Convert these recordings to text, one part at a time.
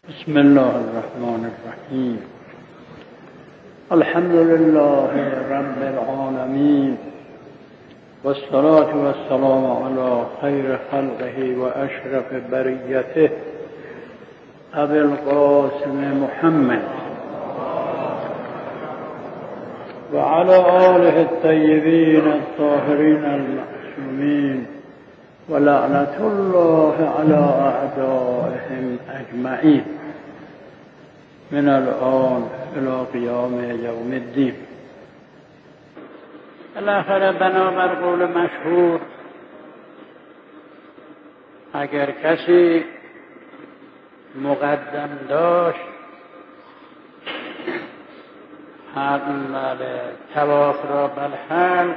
بسم الله الرحمن الرحیم. الحمد لله رب العالمین والصلاة والسلام علی خیر خلقه و اشرف بریته ابی القاسم محمد و علی آله الطیبین الطاهرین المعصومین و لعنت الله علی اعدائهم اجمعین من الان الى قیام یوم الدین. بالاخره بنابر قول مشهور اگر کسی مقدم داشت طواف را بالحلق،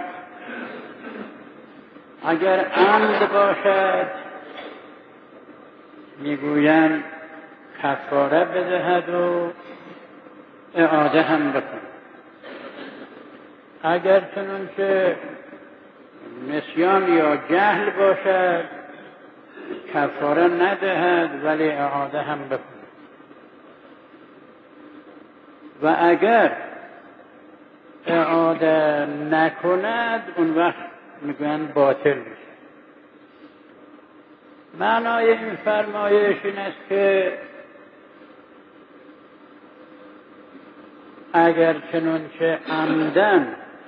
اگر عمد باشد میگویند کفاره بدهد و اعاده هم بکن. اگر چنانچه نسیان یا جهل باشد کفاره ندهد ولی اعاده هم بکن. و اگر اعاده نکند اون وقت میگویند باطل میشه. معنای این فرمایش این است که اگر چنانچه عمدن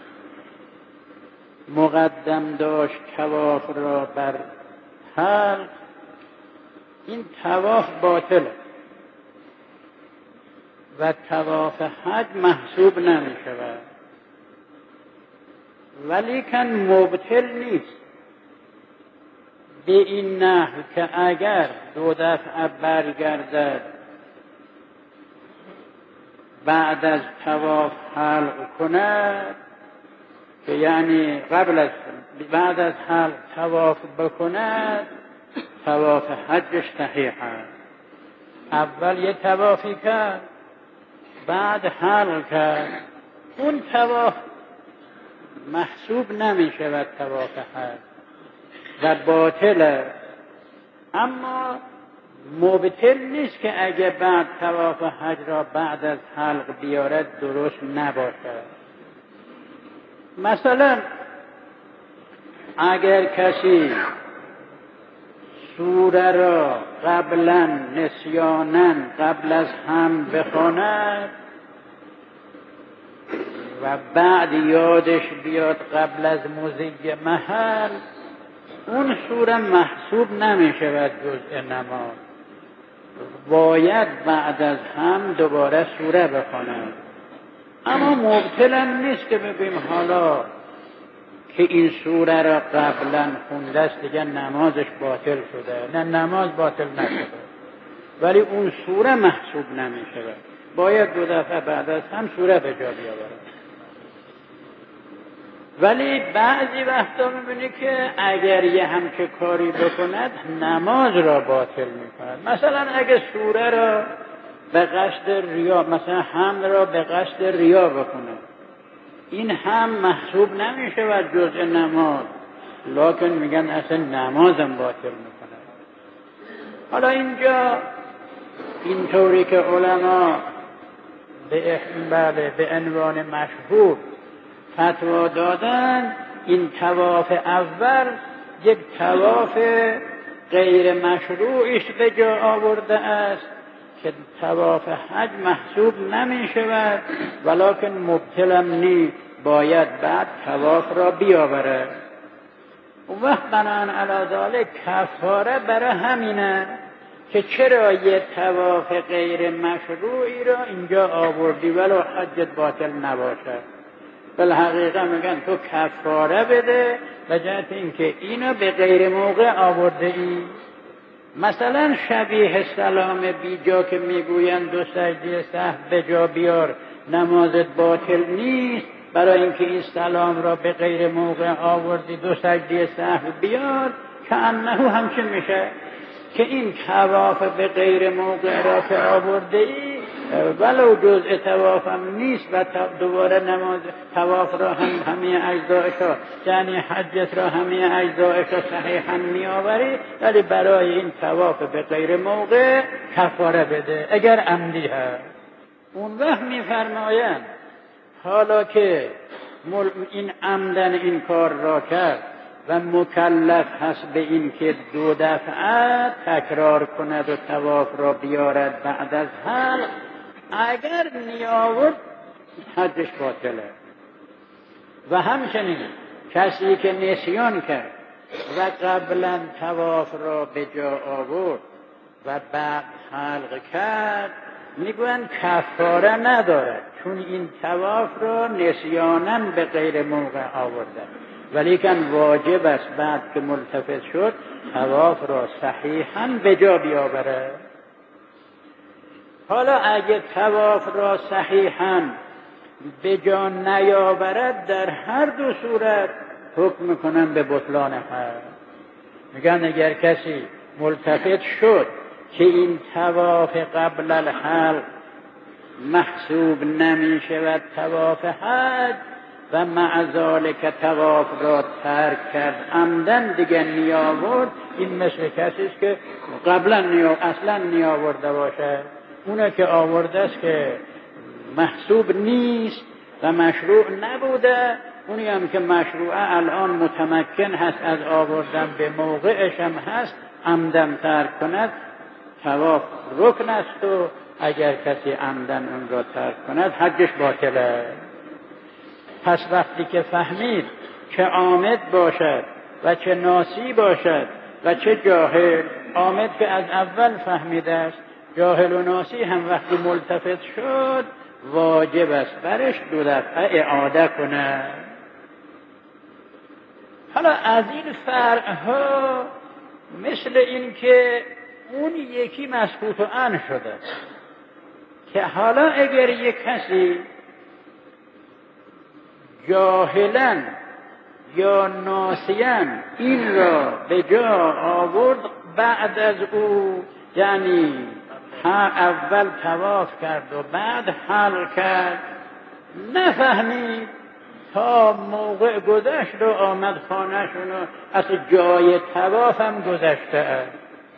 مقدم داشت طواف را بر حلق، این طواف باطل و طواف حج محسوب نمی شود، ولیکن مبطل نیست به این نحو که اگر دو دفعه برگردد بعد از طواف حلق کند، که یعنی بعد از حلق طواف بکند، طواف حجش صحیح است. اول یه طوافی کرد بعد حلق کرد، اون طواف محسوب نمی شود طواف حج و باطل، اما مبطل نیست که اگه بعد طواف حج را بعد از حلق بیارد درست نباشد. مثلا اگر کسی سوره را قبلا نسیانا قبل از هم بخواند و بعد یادش بیاد قبل از مضی محل، اون سوره محسوب نمی شود جزء نماز، باید بعد از هم دوباره سوره بخواند. اما مبطل نیست که بگیم حالا که این سوره را قبلا خونده است دیگه نمازش باطل شده. نه، نماز باطل نشده ولی اون سوره محسوب نمی شود، باید دو دفعه بعد از هم سوره به جا بیاورد. ولی بعضی وقتا میبینی که اگر یه همچه کاری بکند نماز را باطل میکند. مثلا اگر سوره را به قصد ریا، مثلا حمد را به قصد ریا بکند، این هم محسوب نمیشه و جزء نماز، لکن میگن اصلا نمازم باطل میکند. حالا اینجا اینطوری که علما به عنوان مشهور فتوا دادن، این طواف اول یک طواف غیر مشروعش به جا آورده است که طواف حج محسوب نمی شود ولکن مبطلم نیست، باید بعد طواف را بیاورد. اون وقت بناهن علی ذالک کفاره برای همینه که چرا یه طواف غیر مشروعی را اینجا آوردی ولو حجت باطل نباشد. بالحقیقه میگن تو کفاره بده به جهت اینکه اینو به غیر موقع آورده ای. مثلا شبیه سلام بی جا که میگوین دو سجده سهو به جا بیار، نمازت باطل نیست برای اینکه این سلام را به غیر موقع آوردی، دو سجده سهو بیار، که انه همچه میشه که این طواف به غیر موقع را که آورده ای ولو جزء تواف هم نیست و دوباره نماز تواف را هم همه اجزایش را یعنی حجت را همه اجزایش را صحیحا میآوری، ولی برای این تواف به غیر موقع کفاره بده اگر عمدی هست. اون وقت میفرمایند حالا که این عمدن این کار را کرد و مکلف هست به این که 2 دفعه تکرار کند و طواف را بیارد بعد از حلق، اگر نیاورد حجش باطله. و همچنین کسی که نسیان کرد و قبلا طواف را به جا آورد و بعد حلق کرد، میگویند کفاره ندارد، چون این طواف را نسیانا به غیر موقع آورده، ولیکن واجب است بعد که ملتفت شد طواف را صحیحاً به جا بیاورد. حالا اگه طواف را صحیحاً به جا نیاورد، در هر دو صورت حکم میکنن به بطلان حج. میگن اگر کسی ملتفت شد که این طواف قبل الحلق محسوب نمی شود طواف حج و مع ذالک طواف را ترک کرد عمدن دیگه نیاورد، این مثل کسی است که قبلا اصلا نیاورده باشه. اونه که آورده است که محسوب نیست و مشروع نبوده، اونی هم که مشروعه الان متمکن هست از آوردن به موقعش هم هست، عمدن ترک کند طواف رکن است و اگر کسی عمدن اون را ترک کند حجش باطله. پس وقتی که فهمید چه عامد باشد و چه ناسی باشد و چه جاهل، عامد که از اول فهمیده است، جاهل و ناسی هم وقتی ملتفت شد واجب است برش 2 دفعه اعاده کند. حالا از این فرعها مثل این که اون یکی مسکوت و عن شده که حالا اگر یک کسی جاهلاً یا ناسیاً این را به جا آورد بعد از او، یعنی اول طواف کرد و بعد حلق کرد، نفهمید تا موقع گذشت و آمد خانه‌شون و از جای طواف هم گذشته است.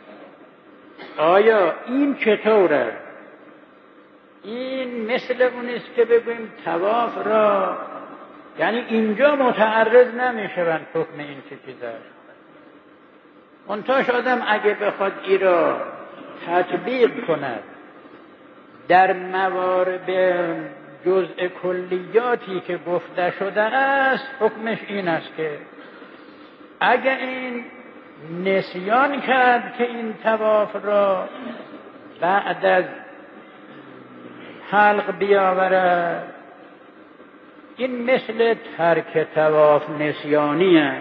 آیا این چطوره؟ این مثل اونیست که بگویم طواف را، یعنی اینجا متعرض نمیشوند حکم این چه چیزه. منتاش آدم اگه بخواد ای را تطبیق کند در موارد جزء کلیاتی که گفته شده است، حکمش این است که اگه این نسیان کرد که این طواف را بعد از حلق بیاورد، این مثل ترک طواف نسیانی است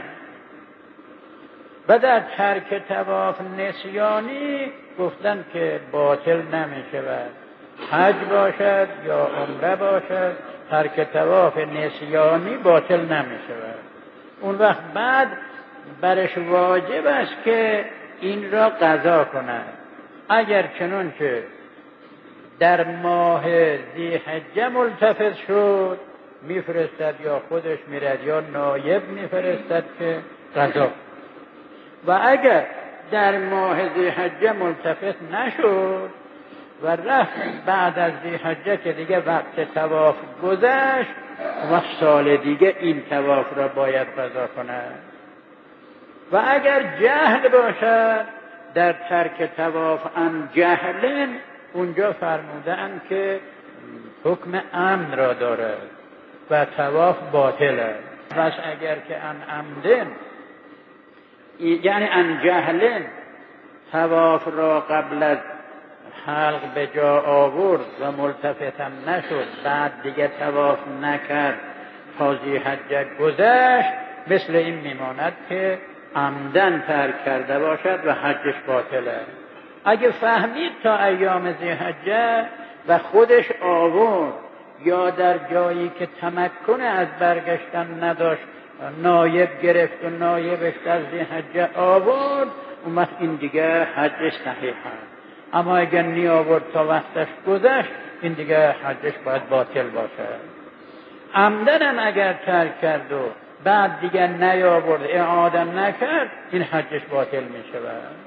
و در ترک طواف نسیانی گفتن که باطل نمی شود، حج باشد یا عمره باشد، ترک طواف نسیانی باطل نمی شود. اون وقت بعد برش واجب است که این را قضا کند. اگر چنانچه در ماه ذی‌حجه ملتفت شد میفرستد، یا خودش میرد یا نایب میفرستد که قضا. و اگر در ماه ذی‌حجه ملتفت نشد و رفت بعد از ذی‌حجه که دیگه وقت طواف گذشت، و سال دیگه این طواف را باید قضا کند. و اگر جهل باشد در ترک طواف عن جهل، اونجا فرمودند که حکم امن را دارد و طواف باطل است. پس اگر که عن عمدن، یعنی عن جهل، طواف را قبل از حلق به جا آورد و ملتفت هم نشد، بعد دیگه طواف نکرد تا ذی‌حجه گذشت، مثل این میماند که عمدن ترک کرده باشد و حجش باطله. اگه فهمید تا ایام ذی‌حجه و خودش آورد یا در جایی که تمکن از برگشتن نداشت نایب گرفت و نایبش در ذی‌حجه آورد، اون وقت این دیگه حجش صحیح هست. اما اگر نیاورد تا وقتش گذشت، این دیگه حجش باید باطل باشه. عمدن هم اگر ترک کرد و بعد دیگه نیاورد اعاده نکرد این حجش باطل میشه.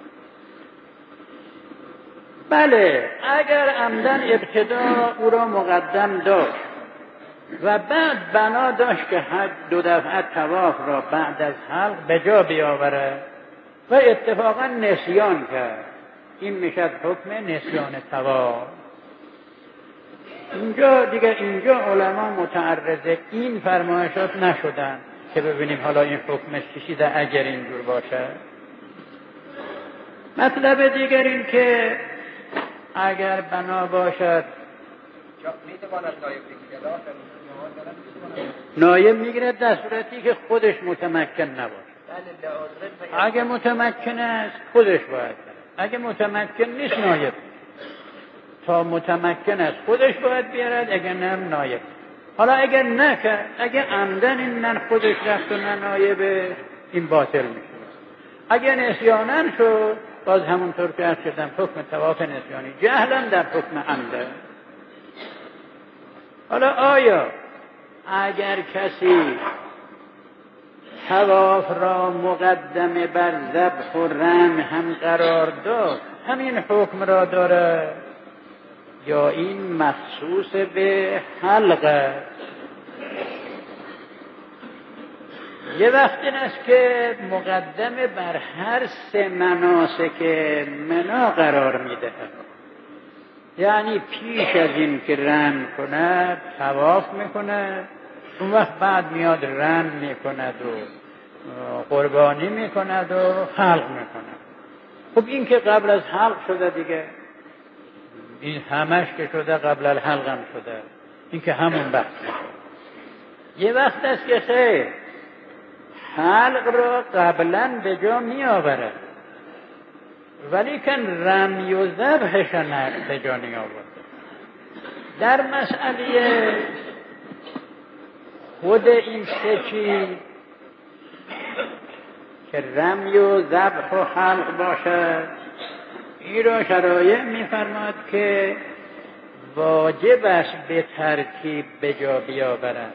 بله اگر عمدن ابتدا او را مقدم داشت و بعد بنا داشت که حج 2 دفعه طواف را بعد از حلق به جا بیاوره و اتفاقا نسیان کرد، این میشد حکم نسیان طواف. اینجا علما متعرض این فرمایشات نشدن که ببینیم حالا این حکمش چیه اگر اینجور باشه. مطلب دیگر این که اگر بنا باشد نایب میگیره در صورتی که خودش متمکن نباشه. اگه متمکن است خودش باید، اگه متمکن نیست نایب. تا متمکن است خودش باید بیارد، اگر نه نایب. حالا اگر نکرد، اگر عمدن این نه خودش رفت و نه نایبه، این باطل میشه. اگر نسیانن شد باز همونطور که عرض کردم حکم طواف نسیانی، جهلن در حکم عمده. حالا آیا اگر کسی طواف را مقدم بر ذبح و رمی هم قرار داد همین حکم را داره یا این مخصوص به حلقه؟ یه وقت این است که مقدم بر هر 3 مناسک منا قرار میده، یعنی پیش از این که رم کند طواف میکند، اون وقت بعد میاد رم میکند و قربانی میکند و حلق میکند. خب این که قبل از حلق شده دیگه، این همش که شده قبل الحلق هم شده، این که همون بحث میشه. یه وقت است که خیر حلق را قبلا به جا می آورد ولی کن رمی و ذبحش به جا می آورد. در مسئله خود این 3 چیز که رمی و ذبح و حلق باشد، این را شرایع می فرماد که واجب است به ترتیب به جا بیاورد،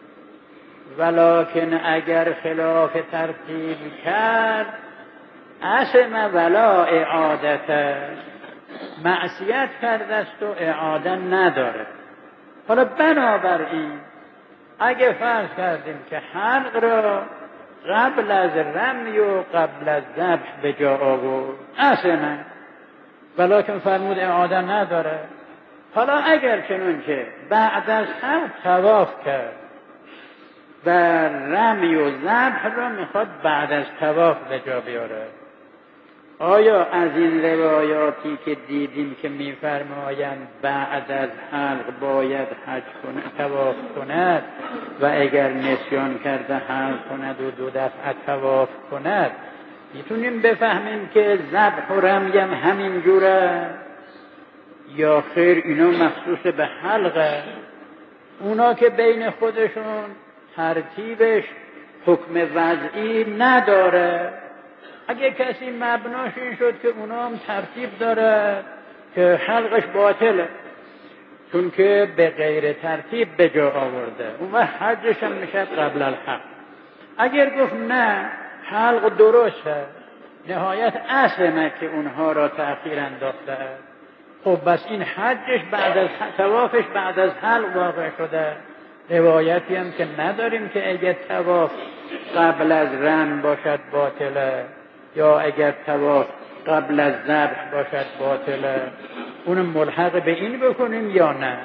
ولکن اگر خلاف ترتیب کرد اسم ولا اعادت، معصیت کرده است و اعاده نداره. حالا بنابراین اگه فرض کردیم که حلق را قبل از رمی و قبل از ذبح به جا آورد اسم، ولکن فرمود اعاده نداره. حالا اگر چنانچه بعد از حلق طواف کرد و رمی و ذبح را میخواد بعد از طواف به جا بیاره، آیا از این روایاتی که دیدیم که میفرمایند بعد از حلق باید حج کند طواف کند و اگر نسیان کرده حلق کند و 2 دفعه طواف کند، میتونیم بفهمیم که ذبح و رمی هم همین جوره یا خیر اینا مخصوص به حلقه؟ اونا که بین خودشون ترتیبش حکم وضعی نداره. اگه کسی مبناش این شد که اونا هم ترتیب داره که حلقش باطله چون که به غیر ترتیب به جا آورده، اون وقت حجش هم میشه قبل الحلق. اگر گفت نه حلق درسته، نهایت اسمه که اونها را تأخیر انداخته، خب بس این حجش بعد از طوافش بعد از حلق واقع شده. روایتی هم که نداریم که اگر طواف قبل از رم باشد باطله یا اگر طواف قبل از ذبح باشد باطله، اونم ملحق به این بکنیم یا نه.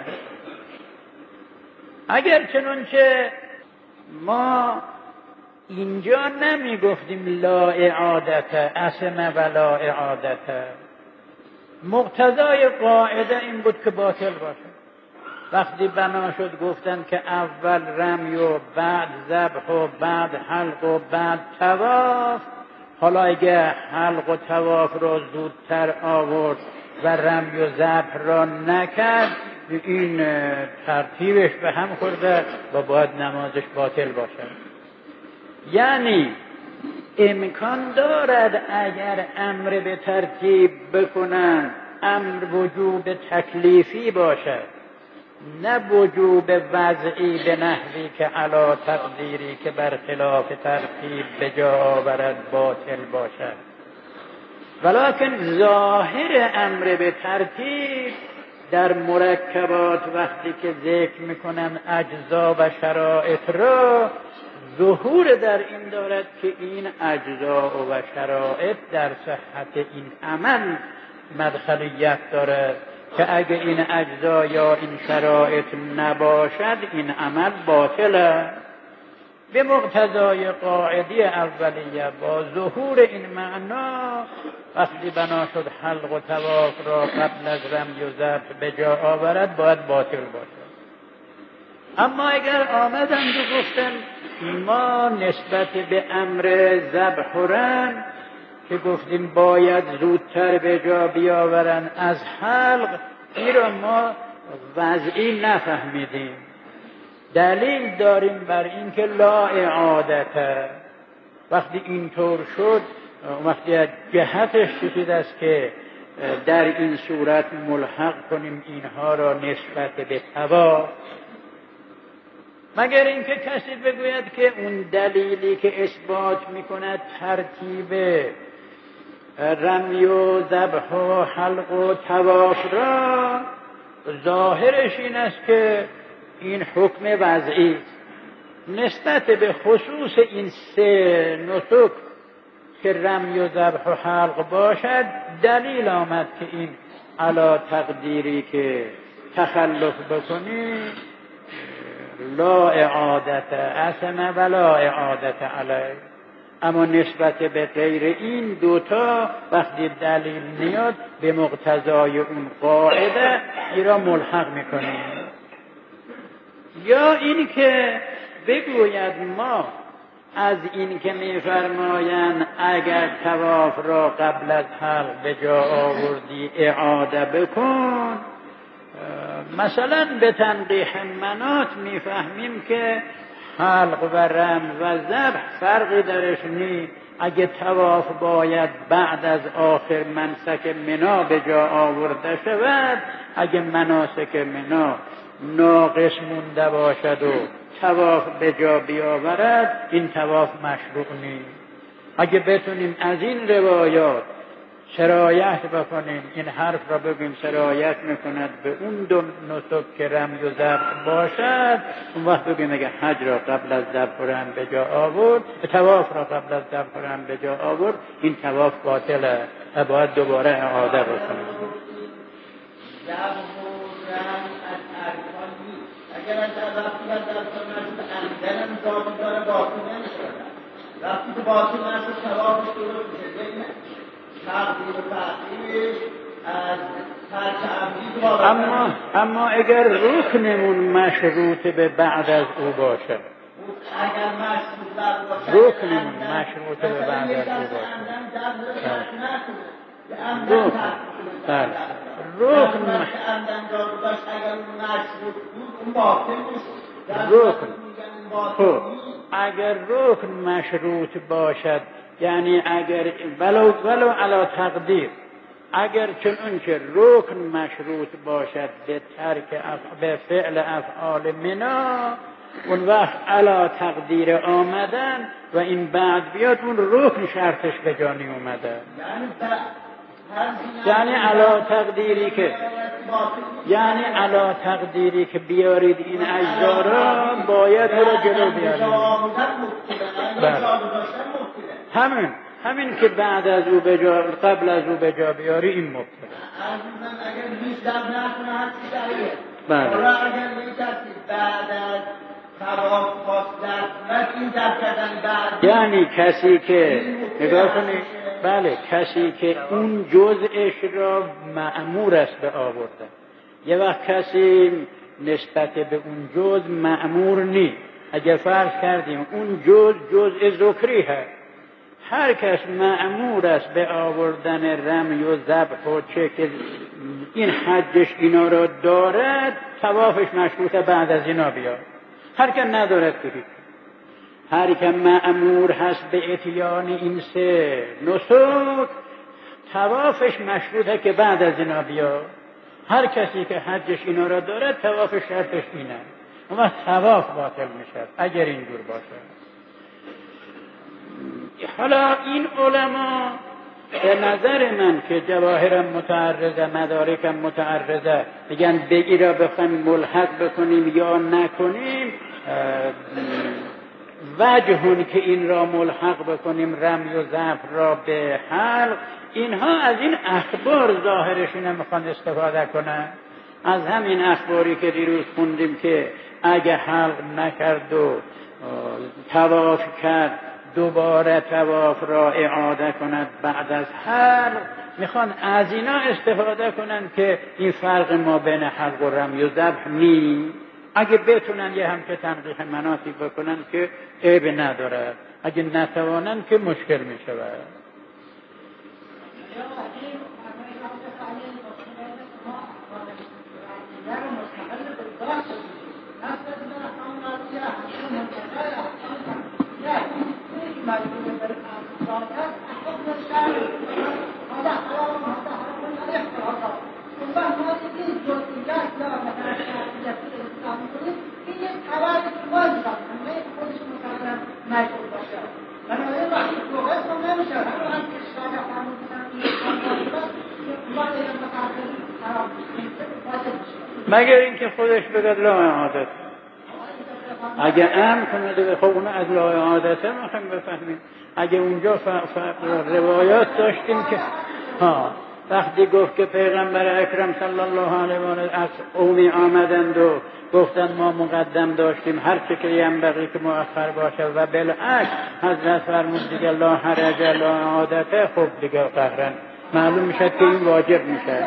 اگر چنانچه ما اینجا نمی گفتیم لا اعادت اسم ولا اعادت، مقتضای قاعده این بود که باطل باشه. وقتی بنا شد گفتن که اول رمی و بعد ذبح و بعد حلق و بعد طواف، حالا اگه حلق و طواف را زودتر آورد و رمی و ذبح را نکرد، این ترتیبش به هم خورده و باید نمازش باطل باشه. یعنی امکان دارد اگر امر به ترتیب بکنن امر وجوب تکلیفی باشد نه وجوب وضعی به نحوی که علا تقدیری که بر خلاف ترتیب به جا آورد باطل باشد، ولکن ظاهر امر به ترتیب در مرکبات وقتی که ذکر میکنن اجزا و شرایط را، ظهور در این دارد که این اجزا و شرایط در صحت این عمل مدخلیت دارد که اگه این اجزا یا این شرایط نباشد این عمل باطله. به مقتضای قاعده اولیه با ظهور این معنا وقتی بنا شد حلق و طواف را قبل از رمی و ذبح به جا آورد باید باطل باشد. اما اگر آمدند و گفتن ما نسبت به امر ذبح و رم که گفتیم باید زودتر به جا بیاورن از حلق، این را ما وضعی نفهمیدیم. دلیل داریم بر این که لا اعادت. وقتی اینطور شد، وقتی از جهتش چیز است که در این صورت ملحق کنیم اینها را نسبت به طواف، مگر اینکه کسی بگوید که اون دلیلی که اثبات میکند ترتیب رمی و ذبح و حلق و طواف را ظاهرش این است که این حکم وضعی نسبت به خصوص این سه نسک که رمی و ذبح و حلق باشد دلیل آمد که این علا تقدیری که تخلف بکنی لا اعادت اسم ولا اعادت علیه. اما نسبت به غیر این دوتا وقتی دلیل نیاد به مقتضای اون قاعده این را ملحق میکنیم. یا این که بگوید ما از این که میفرمایند اگر طواف را قبل از حلق به جا آوردی اعاده بکن، مثلا به تنقیح منات میفهمیم که حلق و رمز و ذبح فرقی درش نیست. اگه طواف باید بعد از آخر منسک منا به جا آورده شود، اگه مناسک منا ناقص مونده باشد و طواف به جا بیاورد این طواف مشروع نیست. اگه بتونیم از این روایات سرایت بکنیم، این حرف را بگیم سرایت میکند به اون دو نسک که رمی و ذبح باشد، اون وقت بگیم اگه حج را قبل از ذبح و رمی به جا آورد، طواف را قبل از ذبح و رمی به جا آورد، این طواف باطله و باید دوباره اعاده بکنیم. اگر از وقتی از ارکان نشد اندرم جابی داره باطل نمیشه، وقتی که باطل نشد توافش درست میشه. تقدیر و تأخیرش از ترک عمدی اما اگر رکنمون مشروط به بعد از او باشه، اگر مشروط باشه رکنمون مشروط به بعد از او باشه، رکن اگر رکن مشروط باشد، یعنی اگر ولو علی تقدیر، اگر چون که رکن مشروط باشد به ترک به فعل افعال منا، اون وقت علی تقدیر آمدن و این بعد بیاد اون رکن شرطش به جانی اومده، یعنی علی تقدیری که بیارید این اجزا را باید او را جلو بیارید. همین که بعد از او به جا قبل از او به جا بیاری این مبتلا. اگر هیچ دب نکنه هر چی صحیحه. بله. حالا اگر می‌کسی بعد از طواف خواست این دب کردن بعد، یعنی کسی که نگاه کنید، بله، کسی که اون جزءش را مأمور است به آوردن. یه وقت کسی نسبت به اون جزء مأمور نیست. اگر فرض کردیم اون جزء ذکری هست، هر کس مأمور است به آوردن رمی و ذبح و چه که این حجش اینا را دارد، طوافش مشروطه بعد از اینا بیاد. هر که ندارد که هر که مأمور هست به اتیان این سه نسک، طوافش مشروطه که بعد از اینا بیاد. هر کسی که حجش اینا را داره طواف شرطش اینه، اما طواف باطل میشه اگر اینجور باشه. حالا این علما به نظر من که جواهرم متعرضه، مدارکم متعرضه، میگن بگی را بخوایم ملحق بکنیم یا نکنیم، وجهون که این را ملحق بکنیم رمی و ذبح را به حلق، اینها از این اخبار ظاهرشون میخوان استفاده کنن، از همین اخباری که دیروز خوندیم که اگه حلق نکرد و طواف کرد دوباره طواف را اعاده کند بعد از حلق، میخوان از اینا استفاده کنن که این فرق ما بین حلق و رمی و ذبح نیست. اگه بتونن یه هم که تنقیح مناطق بکنن که عیب نداره، اگه نتوانن که مشکل میشه. مگر اینکه خودش بگد لا اعادت، اگه امر کنه خب اونو از لا اعادته میخوایم بفهمیم. اگه اونجا روایات داشتیم که وقتی گفت که پیغمبر اکرم صلی الله علیه و آله از قومی آمدند و گفتند ما مقدم داشتیم هر چه که ینبغی که مؤخر باشه و بالعکس حضرت فرمود دیگه لا حرج لا اعادته، خب دیگه قهرن معلوم میشه که این واجب میشه.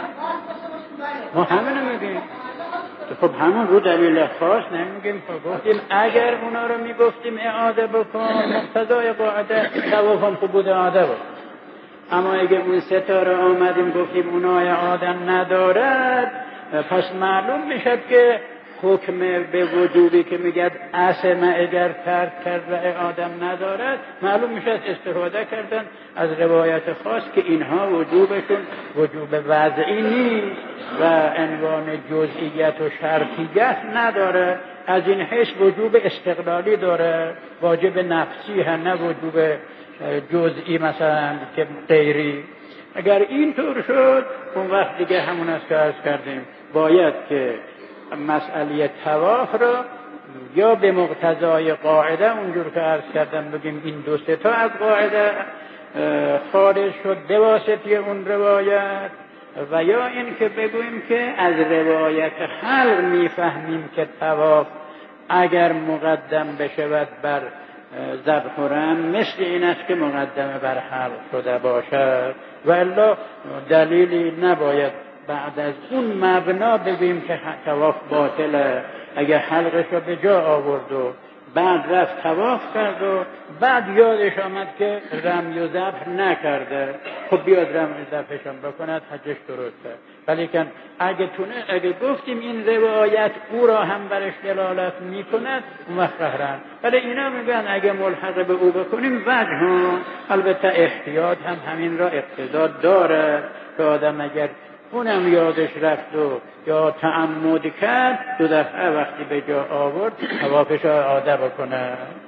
ما همینو میگیم، خب همون رو دلیل خاص نمیگیم. خب گفتیم اگر اونا رو میگفتیم اعاده بکن مقتضای قاعده توافم خوب بود اعاده بود، اما اگه اون ستاره آمدیم گفتیم اونا اعاده ندارد، پس معلوم میشه که حکم به وجوبی که میگد اسم اگر ترک کرد و اعاده ندارد، معلوم میشه استفاده کردن از روایت خاص که اینها وجوبشون وجوب وضعی نیست و عنوان جزئیت و شرطیت نداره، از این حیث وجوب استقلالی داره، واجب نفسی هم، نه وجوب جزئی مثلا که غیری. اگر این طور شد اون وقت دیگه همون است که عرض کردیم، باید که مسئله طواف را یا به مقتضای قاعده اونجور که عرض کردم بگیم این دو سه تا از قاعده خارج شد به واسطه اون روایت، و یا این که بگوییم که از روایت حلق میفهمیم که طواف اگر مقدم بشود بر ذبح و رم مثل این است که مقدمه بر حلق شده باشد، و الا دلیلی نباید بعد از اون مبنا بگوییم که طواف باطله. اگر حلقش رو به جا آورد و بعد رفت طواف کرد و بعد یادش آمد که رمی و ذبح نکرده، خب بیاد رمی و ذبحشم بکند، حجش درسته. ولیکن اگه گفتیم این روایت او را هم برش دلالت میکند اون وقت قهرن، ولی اینا میگن اگه ملحق به او بکنیم وجه ها، البته احتیاط هم همین را اقتضا داره که آدم اگر اونم یادش رفت و یا تعمد کرد دو دفعه وقتی به جا آورد طوافش اعاده بکنه.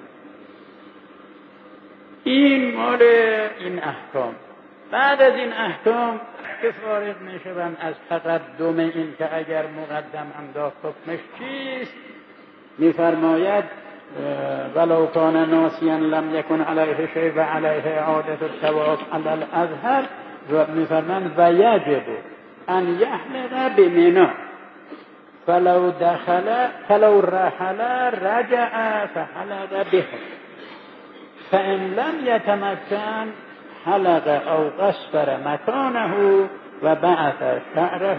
این مال این احکام. بعد از این احکام که فارغ میشوند از تقدم این که اگر مقدم انداخت حکمش چیست، میفرماید ولو کان ناسیا لم یکن علیه شیء و علیه اعاده الطواف علی الاظهر، و میفرماند و یجب ان یحلق بمنی فلو رحل رجع فحلق به، فان لم یتمکن حلق او قصر مکانه و بعث شعره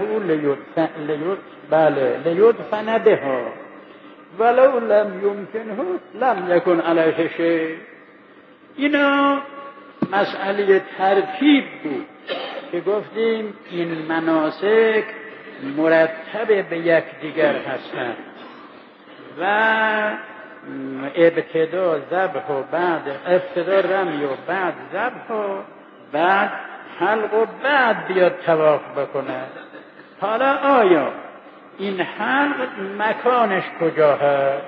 لیدفن به ولو لم یمکنه لم یکن علیه شیء. اینا مسئله ترتیب بود که گفتیم این مناسک مرتب به یکدیگر هستند و ابتدا ذبح و بعد ابتدا رمی و بعد ذبح و بعد حلق و بعد بیاد طواف بکنه. حالا آیا این حلق مکانش کجا هست؟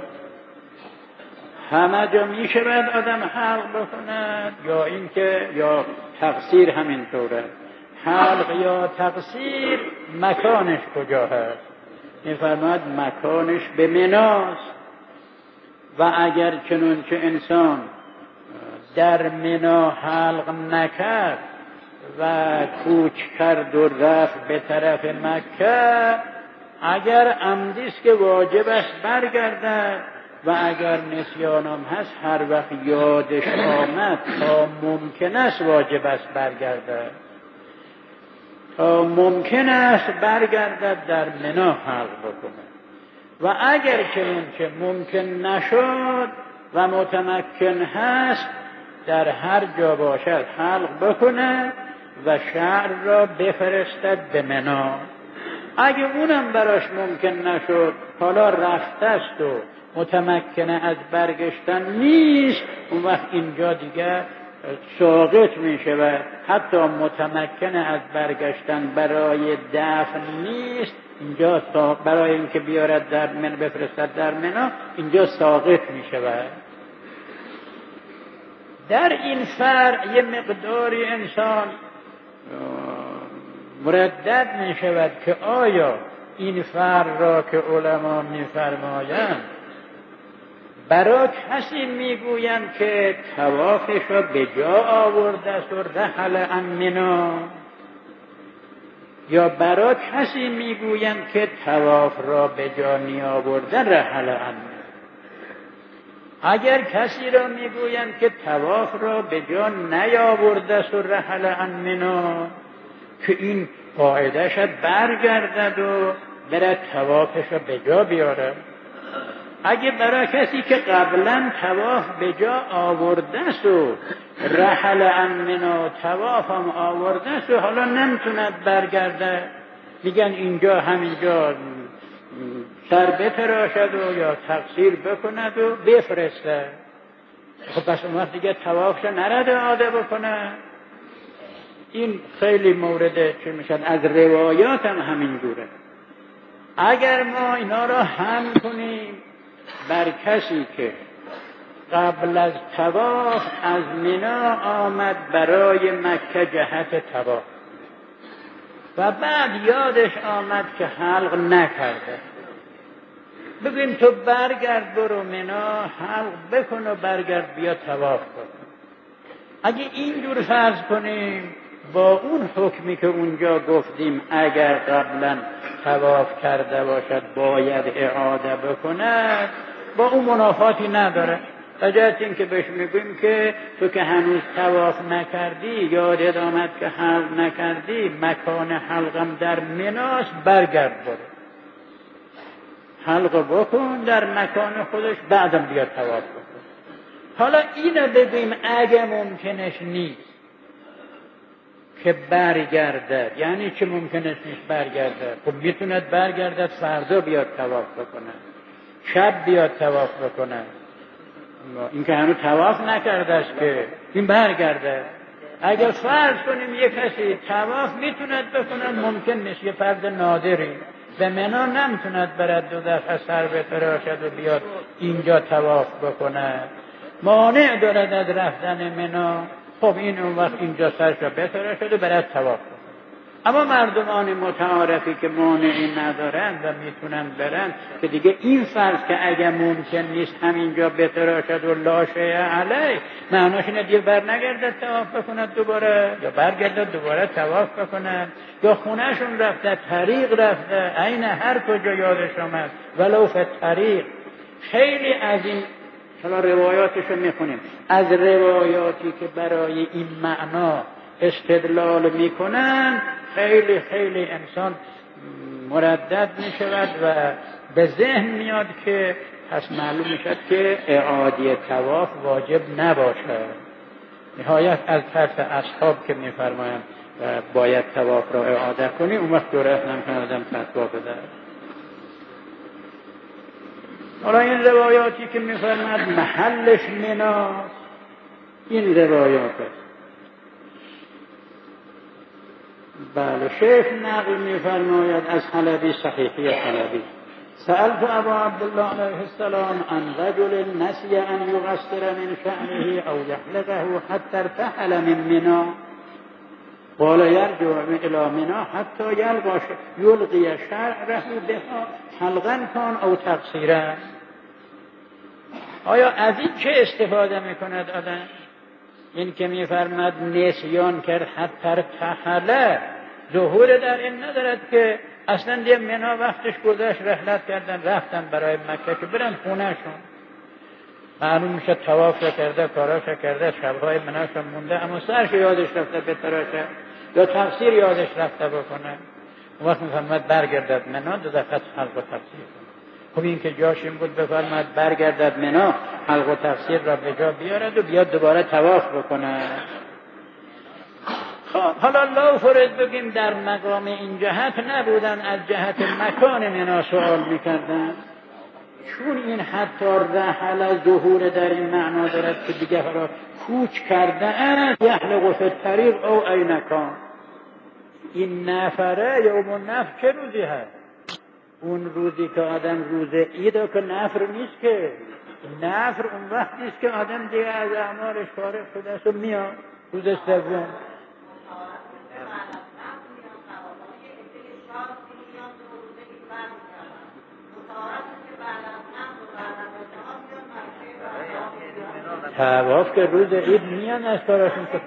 همه جا می شود آدم حلق بکند یا اینکه یا تقصیر همینطوره؟ حلق یا تقصیر مکانش کجا هست؟ می‌فرماید مکانش به مناست. و اگر چنانچه انسان در منا حلق نکرد و کوچ کرد و رفت به طرف مکه، اگر عمدیست که واجب است برگردد و اگر نسیانم هست هر وقت یادش آمد تا ممکن است واجب است برگردد، تا ممکن است برگردد در منا حلق بکنه. و اگر چنانچه ممکن نشد و متمکن هست در هر جا باشد حلق بکنه و شعر را بفرستد به منا. اگه اونم براش ممکن نشد، حالا رفته است و متمکن از برگشتن نیست، اون وقت اینجا دیگه ساقط می شود. حتی متمکن از برگشتن برای دفن نیست، اینجا برای اینکه بیارد در من بفرستد در منا، اینجا ساقط می شود. در این فرع یه مقداری انسان مردد می شود که آیا این فرع را که علما می فرمایند برای کسی می گویند که طوافش را به جا آورده است و رحل عن منا، یا برای کسی می گویند که طواف را به جا نیاورده رحل عن منا؟ اگر کسی را می گویند که طواف را به جا نیاورده است و رحل عن منا، که این قاعده شد برگردد و برد طوافش را به جا بیارد. اگه برای کسی که قبلا طواف به جا آورده است و رحل عن منا طواف هم آورده است و حالا نمیتوند برگرده، میگن اینجا همینجا سر بتراشد و یا تقصیر بکند و بفرسته. خب پس اون وقت دیگه طوافش نرد اعاده بکنه. این خیلی مورد چه میشد از روایات هم همین جوره. اگر ما اینا را هم کنیم بر کسی که قبل از طواف از منا آمد برای مکه جهت طواف و بعد یادش آمد که حلق نکرده، بگیم تو برگرد برو منا حلق بکن و برگرد بیا طواف کن. اگه اینجور فرض کنیم با اون حکمی که اونجا گفتیم اگر قبلا طواف کرده باشد باید اعاده بکند، با اون منافاتی نداره. بجایت این که بهش میگویم که تو که هنوز طواف نکردی، یادت آمد که حلق نکردی، مکان حلقم در مناست، برگرد برو حلق بکن در مکان خودش، بعدم بیا طواف بکن. حالا اینو بگویم اگه ممکنش نیست که برگردد، یعنی چه ممکنش نیست برگردد؟ خب میتوند برگردد فردا بیاد طواف بکنه، شب بیاد طواف بکنه. این که هنوز طواف نکرده است که این برگرده. اگر فرض کنیم یک کسی طواف میتوند بکنه، ممکن نیست، یه فرد نادری به منا نمیتوند برد دو دفعه سر بتراشد و بیاد اینجا طواف بکنه، مانع دارد از رفتن منا، خب این اون وقت اینجا سرش را بتراشد و برد طواف بکنه. اما مردمان متعارفی که مانعی ندارند و میتونند برند، که دیگه این فرض که اگر ممکن نیست همینجا بتراشد و لاشه علیه، معناش اینه دیگه بر نگردد طواف بکند دوباره، یا برگردد دوباره طواف بکند، یا خونهشون رفته، طریق رفته، عین هر کجا یادش آمد ولو فی طریق. خیلی از این حالا روایاتشو میخونیم، از روایاتی که برای این معنا استدلال میکنن خیلی خیلی انسان مردد میشود و به ذهن میاد که پس معلوم میشد که اعاده طواف واجب نباشد. نهایت از طرف اصحاب که میفرمایند باید طواف را اعاده کنی، اون وقت دوره نمیتونم فتوا بده. حالا این روایاتی که میفرماید محلش مناست، این روایات است. بله شیخ نقل می‌فرماید از حلبی صحیحی حلبی سألت ابا عبدالله علیه السلام عن رجل نسی ان یقصر من شعره او یحلقه حتی ارتحل من منی قال يرجع الى منی حتی یلقی شعره بها حلقا کان او تقصیرا. آیا از این چه استفاده میکند آدم؟ این که میفرماد نسیان کرد حتی ارتحل ظهور در این ندارد که اصلا دیگه منی وقتش گذشت، رحلت کردن رفتن برای مکه که برن خونهشون. معلوم میشه طواف کرده، کاراش کرده، شبهای منیش مونده، اما سرش یادش رفته بتراشه یا تفسیر یادش رفته بکنه. اون وقت میفرماد برگردد منی، دو دفعه حلق و تفسیر کنه. خب این که جاش این بود بفرماد برگردد منی، حلق و تفسیر را به جا بیارد و بیاد دوباره طواف بکنه. خب حالا لا فرض بگیم در مقام این جهت نبودن، از جهت مکان منا سوال میکردن، چون این حتی رحل ظهور در این معنا دارد که دیگه حالا کوچ کرده است یحلق فی الطریق او اینکان. این نفره یوم النفر چه روزی هست؟ اون روزی که آدم روز عیده که نفر نیست، که نفر اون وقتی است که آدم دیگه از اعمالش فارغ شده است و میاد روز سوم. طواف که روز عید میان از کارشون که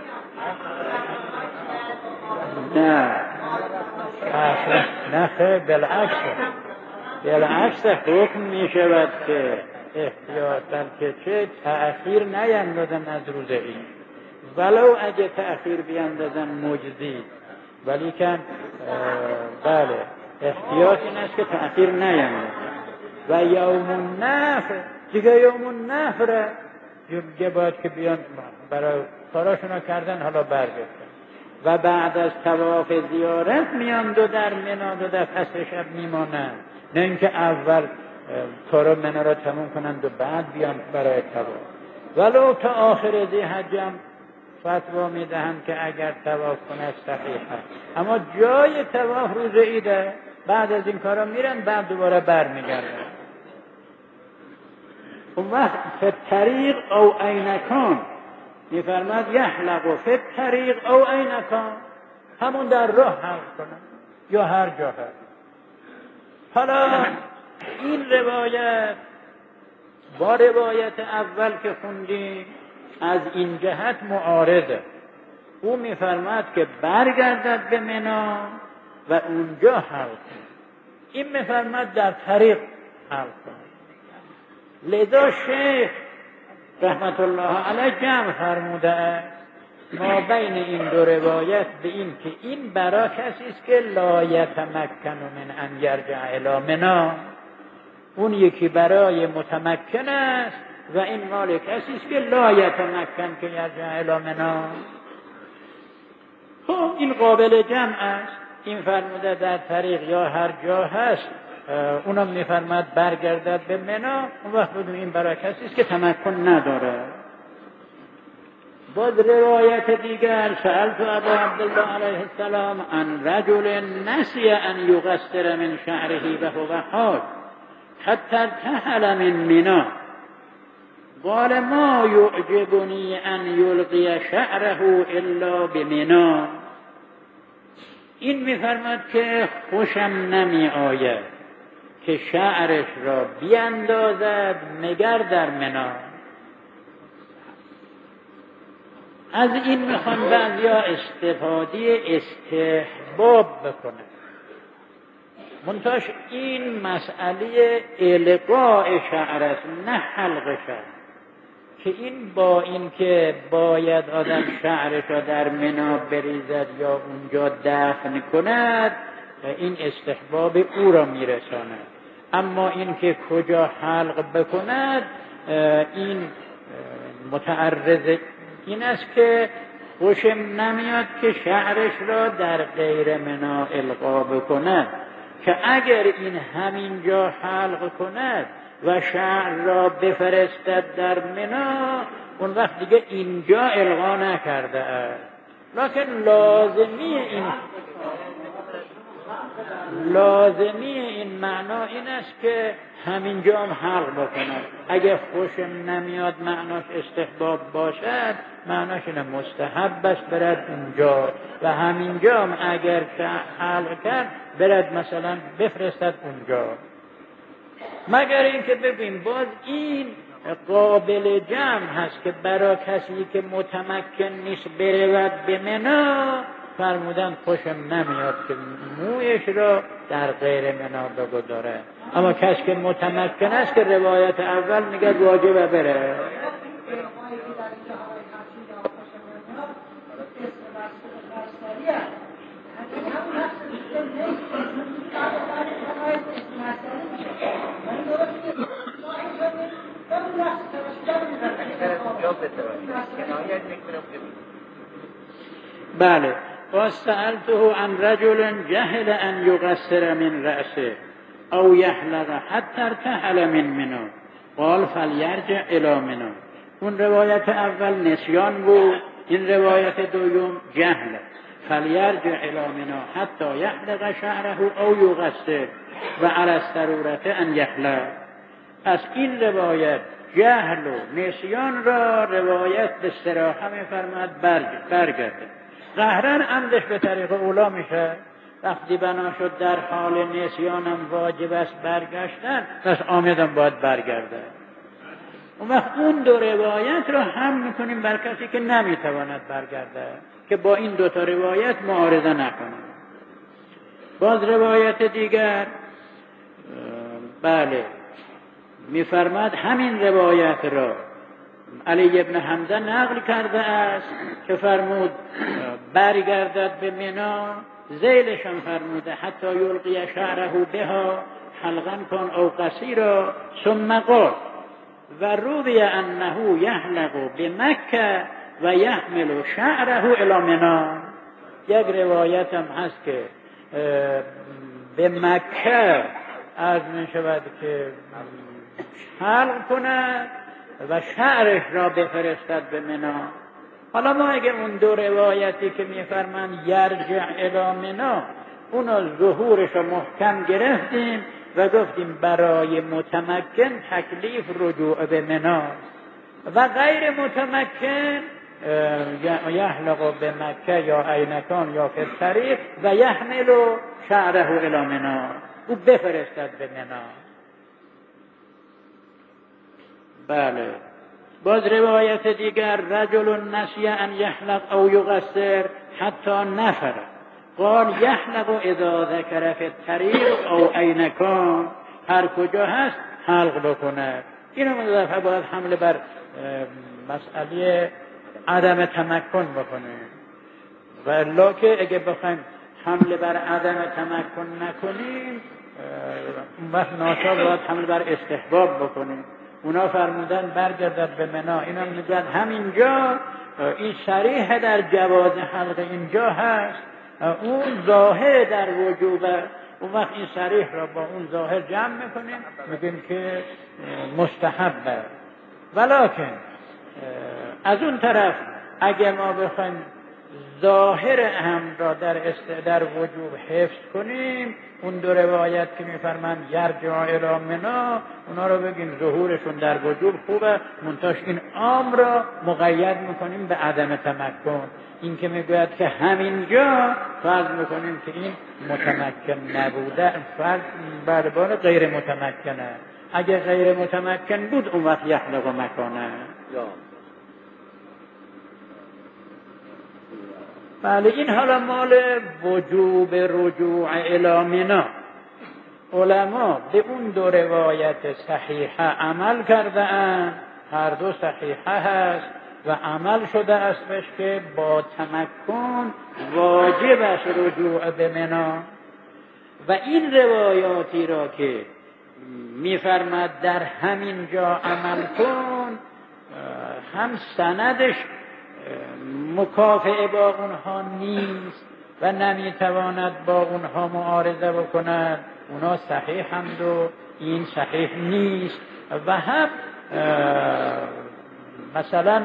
نه خیلی بالعکس حکم می شود که احتیاطاً که چه تأخیر نیندازن از روز عید، ولو اگه تأخیر بیندازن مجزی، ولی که بله احتیاط این است که تأخیر نیندازن. و یوم النفر دیگه یوم النفر دیگه باید که بیان برای کاراشونو کردن حالا برگردن و بعد از طواف زیارت میان دو در منا دو در پس شب میمانن، نه اینکه اول کارا منا را تموم کنند و بعد بیان برای طواف. ولو تا آخر ذی‌حجه فتوا میدهند که اگر طواف کنه صحیح است، اما جای طواف روز عیده، بعد از این کارا میرن بعد دوباره برمیگردن. اون وقت فی الطریق او اینکان میفرماد یحلق فی الطریق او اینکان، همون در راه حلق کنن یا هر جا هست. حالا این روایت با روایت اول که خوندیم از این جهت معارضه. او میفرماد که برگردد به منی و اونجا حلق کنه، این میفرماد در طریق حلق کنه. لذا شیخ رحمت الله علیه جمع فرموده است ما بین این دو روایت به این که این برای کسی است که لا یتمکن من ان یرجع الی منی، اون یکی برای متمکن است و این مال کسی است که لا یتمکن که یرجع الی منی. خب این قابل جمع است. این فرموده در طریق یا هر جا هست، اونم میفرماد برگردد به منی، اون وقت بدون این برای کسی است که تمکن نداره. باز روایت دیگر سألت ابا عبدالله علیه السلام عن رجل نسی ان یقصر من شعره وهو حاج حتی ارتحل من منی قال ما یعجبنی ان یلقی شعره الا بمنی. این میفرماد که خوشم نمی آید که شعرش را بیاندازد مگر در منی. از این میخوان بعضیا استفاده استحباب بکنه، منتاش این مسئله القاء شعر است نه حلق شعر، که این با این که باید آدم شعرش را در منی بریزد یا اونجا دفن کند این استحباب او را میرساند، اما این که کجا حلق بکند این متعرض این است که خوشم نمیاد که شعرش را در غیر منی القا بکند، که اگر این همینجا حلق کند و شعر را بفرستد در منی اون وقت دیگه اینجا القا نکرده است. لکن لازمی این لازمی این معنا این است که همینجا هم حلق بکند. اگه خوشم نمیاد معناش استحباب باشد، معناش اینه مستحب است برد اونجا، و همینجا هم اگر که حلق کرد برد مثلا بفرستد اونجا. مگر اینکه ببین باز این قابل جمع هست که برای کسی که متمکن نیست برود به منا، فرمودن خوشم نمیاد که مویش را در غیر منا بگذاره. اما کسی که متمکن است که روایت اول میگه واجب بره. بله. واستألته عن رجل جهل ان يقصر من رأسه او يحلق حتى ارتحل من منى قال فليرجع الى منى. اون روایت اول نسیان بود، این روایت دوم جهل. فليرجع الى منى حتى يحلق شعره او يقصر و على الضرورة ان يحلق. از این روایت جهل و نسیان را روایت به صراحت می‌فرماید برگرده. قهرن عمدش به طریق اولا میشه. وقتی بنا شد در حال نسیانم واجب است برگشتن، پس آمدم باید برگرده. اون وقت اون دو روایت را هم میکنیم بر کسی که نمیتواند برگرده، که با این دوتا روایت معارضه نکنه. باز روایت دیگر بله میفرماد همین روایت را علی ابن حمزه نقل کرده است که فرمود برگردد به منا، ذیلشان فرموده حتی یلقی شعره بها حلقا کن او قصیرا ثم قال و روی انه یحلق بمکه و یحمل شعره الی منا. یک روایت هم هست که به مکه از می شود که حلق کند و شعرش را بفرستد به منا. حالا ما اگه اون دو روایتی که میفرمند یرجع الی منا اونو ظهورش رو محکم گرفتیم و گفتیم برای متمکن تکلیف رجوع به منا و غیر متمکن یحلق به مکه یا عینکان یا فی الطریق و یحمل شعره الی منا، او بفرستد به منا. بله. باز روایت دیگر رجل نسی ان یحلق او یقصر حتی نفر قال یحلق اذا ذکر فی الطریق او عینکان، هر کجا هست حلق بکنه. اینو مضافه باید حمله بر مسئله عدم تمکن بکنه، و الا که اگه بخوایم حمله بر عدم تمکن نکنیم اون وقت ناچار باید حمله بر استحباب بکنیم. اونا فرمودن برگردد به منا، اینا میگن همینجا این صریح در جواز حلق اینجا هست، اون ظاهر در وجوبه. اون وقت این صریح را با اون ظاهر جمع میکنیم میگیم که مستحبه. ولکن از اون طرف اگه ما بخوایم ظاهر هم را در وجوب حفظ کنیم، اون دو روایت که میفرمند یرجع الی منا اونا رو بگیم ظهورشون در وجوب خوبه، منتاش این عام را مقید میکنیم به عدم تمکن. این که میگوید که همینجا فرض میکنیم که این متمکن نبوده، فرض بربار غیر متمکنه. اگه غیر متمکن بود اون وقت یحلق مکانه. بله. این حالا مال وجوب رجوع الی منا. علما به اون دو روایت صحیحه عمل کرده اند، هر دو صحیحه هست و عمل شده استش که با تمکن واجب است رجوع به منا. و این روایاتی را که میفرماد در همین جا عمل کن، هم سندش مکافئه با اونها نیست و نمیتواند با اونها معارضه بکند، اونا صحیح هم و این صحیح نیست. و هم مثلا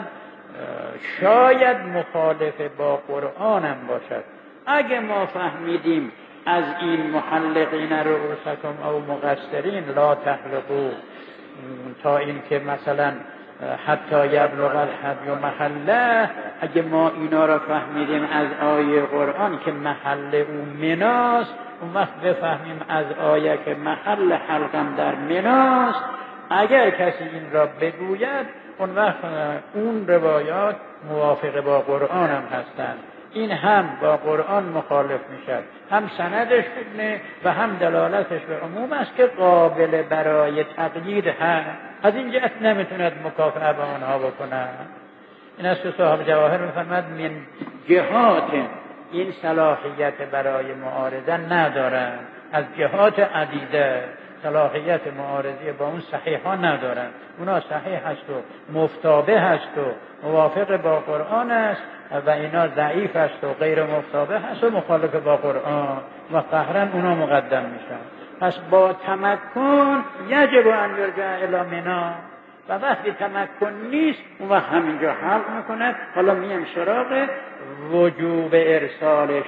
شاید مخالف با قرآن هم باشد. اگه ما فهمیدیم از این محلقین رؤوسکم او مقصرین لا تحلقوا، تا این که مثلا حتی یبلغ الهدی محله. اگه ما اینا را فهمیدیم از آیه قرآن که محل او مناست، اون وقت بفهمیم از آیه که محل حلقم در مناست. اگر کسی این را بگوید، اون وقت اون روایات موافق با قرآن هم هستند. این هم با قرآن مخالف میشد، هم سندش فتنه و هم دلالتش به عموم است که قابل برای تقیید هست. از این جهت نمیتوند مکافئه به آنها بکنه. این است که صاحب جواهر میفرماد من جهات این صلاحیت برای معارضه ندارن، از جهات عدیده صلاحیت معارضه با اون صحیح ها ندارن. اونا صحیح هست و مفتابه هست و موافق با قرآن است و اینا ضعیف است و غیر مفتابه هست و مخالف با قرآن و قهرن اونا مقدم میشن. پس با تمکن یجب ان یرجع الی منی، و وقتی تمکن نیست اون وقت همینجا حلق میکند. حالا میم سراغ وجوب ارسال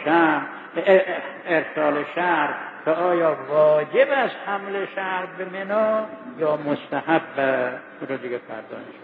شهر که آیا واجب است حمل شهر به منی یا مستحب؟ رو دیگه فردا